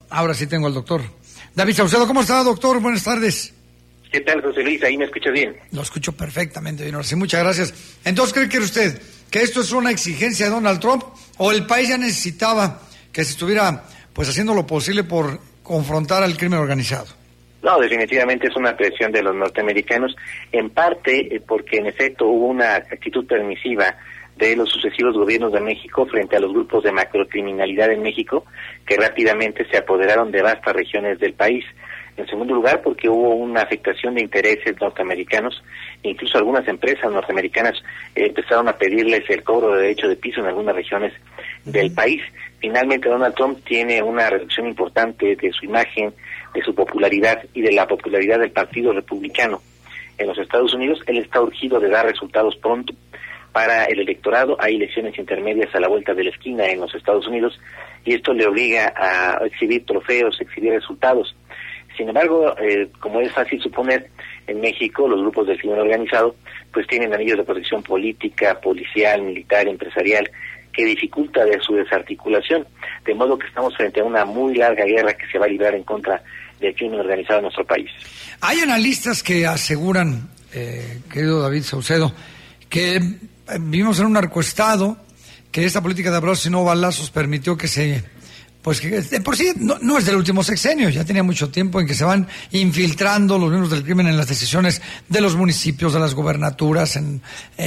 Ahora sí tengo al doctor David Saucedo. ¿Cómo está, doctor? Buenas tardes. ¿Qué tal, José Luis? ¿Ahí me escucha bien? Lo escucho perfectamente bien, ahora sí, muchas gracias. Entonces, ¿cree usted que esto es una exigencia de Donald Trump o el país ya necesitaba que se estuviera pues haciendo lo posible por confrontar al crimen organizado? No, definitivamente es una presión de los norteamericanos, en parte porque en efecto hubo una actitud permisiva de los sucesivos gobiernos de México frente a los grupos de macrocriminalidad en México, que rápidamente se apoderaron de vastas regiones del país. En segundo lugar, porque hubo una afectación de intereses norteamericanos, incluso algunas empresas norteamericanas empezaron a pedirles el cobro de derecho de piso en algunas regiones del país. Finalmente, Donald Trump tiene una reducción importante de su imagen, de su popularidad y de la popularidad del Partido Republicano en los Estados Unidos. Él está urgido de dar resultados pronto para el electorado. Hay elecciones intermedias a la vuelta de la esquina en los Estados Unidos y esto le obliga a exhibir trofeos, exhibir resultados. Sin embargo, como es fácil suponer, en México los grupos del crimen organizado pues tienen anillos de protección política, policial, militar, empresarial, que dificulta de su desarticulación, de modo que estamos frente a una muy larga guerra que se va a librar en contra del crimen organizado en nuestro país. Hay analistas que aseguran, querido David Saucedo, que vivimos en un narcoestado, que esta política de abrazos y no balazos permitió que pues que de por sí no es del último sexenio, ya tenía mucho tiempo en que se van infiltrando los miembros del crimen en las decisiones de los municipios, de las gubernaturas, en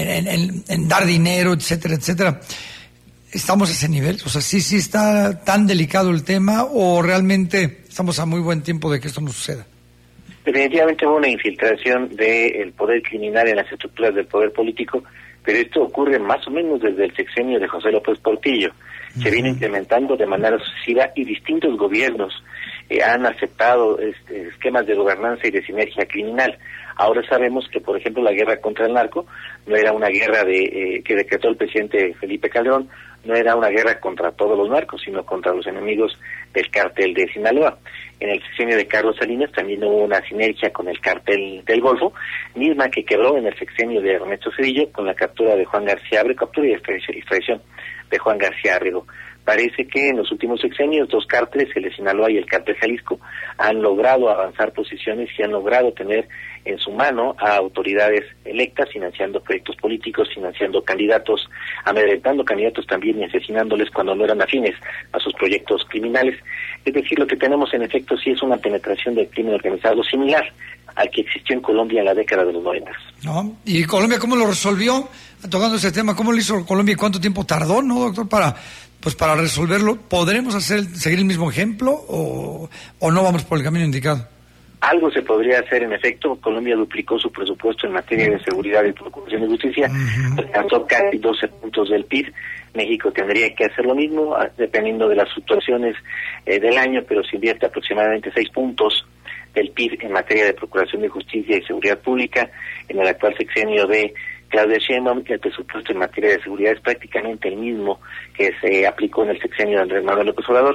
dar dinero, etcétera, etcétera. ¿Estamos a ese nivel? O sea, ¿sí está tan delicado el tema o realmente estamos a muy buen tiempo de que esto no suceda? Definitivamente hubo una infiltración del poder criminal en las estructuras del poder político, pero esto ocurre más o menos desde el sexenio de José López Portillo. Se viene implementando de manera sucesiva y distintos gobiernos han aceptado esquemas de gobernanza y de sinergia criminal. Ahora sabemos que, por ejemplo, la guerra contra el narco no era una guerra que decretó el presidente Felipe Calderón, no era una guerra contra todos los narcos, sino contra los enemigos del cártel de Sinaloa. En el sexenio de Carlos Salinas también hubo una sinergia con el cártel del Golfo, misma que quebró en el sexenio de Ernesto Zedillo con la captura de Juan García Abrego, captura y extradición de Juan García Abrego. Parece que en los últimos sexenios dos cárteles, el de Sinaloa y el cártel Jalisco, han logrado avanzar posiciones y han logrado tener en su mano a autoridades electas, financiando proyectos políticos, financiando candidatos, amedrentando candidatos también y asesinándoles cuando no eran afines a sus proyectos criminales. Es decir, lo que tenemos en efecto sí es una penetración del crimen organizado similar al que existió en Colombia en la década de los 90. ¿No? ¿Y Colombia cómo lo resolvió? Tocando ese tema, ¿cómo lo hizo Colombia y cuánto tiempo tardó, no, doctor, para resolverlo? ¿Podremos seguir el mismo ejemplo o no vamos por el camino indicado? Algo se podría hacer en efecto. Colombia duplicó su presupuesto en materia de seguridad y procuración de justicia, alcanzó casi 12 puntos del PIB. México tendría que hacer lo mismo, dependiendo de las fluctuaciones del año, pero se invierte aproximadamente 6 puntos del PIB en materia de procuración de justicia y seguridad pública. En el actual sexenio de Claudia Sheinbaum, el presupuesto en materia de seguridad es prácticamente el mismo que se aplicó en el sexenio de Andrés Manuel López Obrador.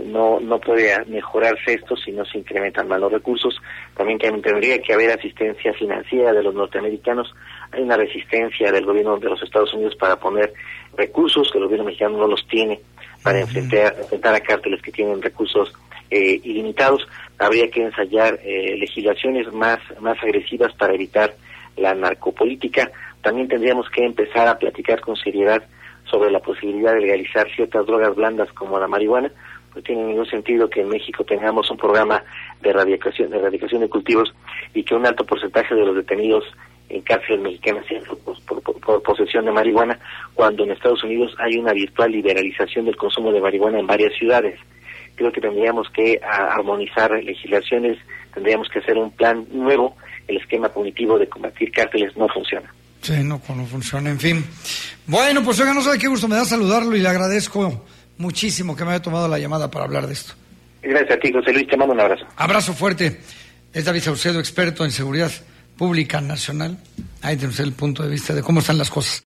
No puede mejorarse esto si no se incrementan más los recursos. También tendría que haber asistencia financiera de los norteamericanos. Hay una resistencia del gobierno de los Estados Unidos para poner recursos que el gobierno mexicano no los tiene para enfrentar a cárteles que tienen recursos ilimitados. Habría que ensayar legislaciones más agresivas para evitar la narcopolítica. También tendríamos que empezar a platicar con seriedad sobre la posibilidad de legalizar ciertas drogas blandas como la marihuana. No tiene ningún sentido que en México tengamos un programa de erradicación de cultivos y que un alto porcentaje de los detenidos en cárceles mexicanas sean por posesión de marihuana, cuando en Estados Unidos hay una virtual liberalización del consumo de marihuana en varias ciudades. Creo que tendríamos que armonizar legislaciones, tendríamos que hacer un plan nuevo. El esquema punitivo de combatir cárteles no funciona. Sí, no funciona, en fin. Bueno, pues oiga, no sabe qué gusto me da saludarlo y le agradezco muchísimo que me haya tomado la llamada para hablar de esto. Gracias a ti, José Luis, te mando un abrazo. Abrazo fuerte. Es David Saucedo, experto en seguridad pública nacional. Ahí tenemos el punto de vista de cómo están las cosas.